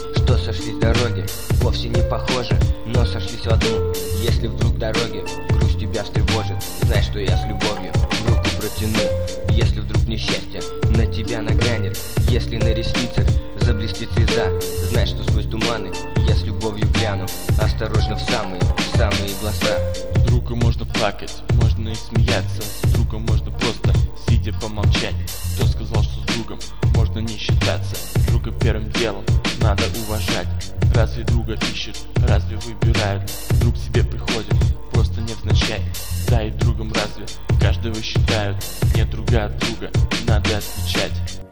что сошлись дороги, вовсе не похожи, но сошлись в одну. Если вдруг дороги грусть тебя встревожит, знай, что я с любовью руку протяну. Если вдруг несчастье на тебя нагрянет, если на ресницах заблестит слеза, знай, что сквозь туманы я с любовью гляну осторожно в самые глаза. С другом можно плакать, можно и смеяться, с другом можно просто сидя помолчать. Кто сказал, что с другом можно не считаться? Друга первым делом надо уважать. Разве друга ищут, разве выбирают? Друг себе приходит, просто невзначай. Да и другом разве каждого считают? Нет друга от друга, надо отвечать.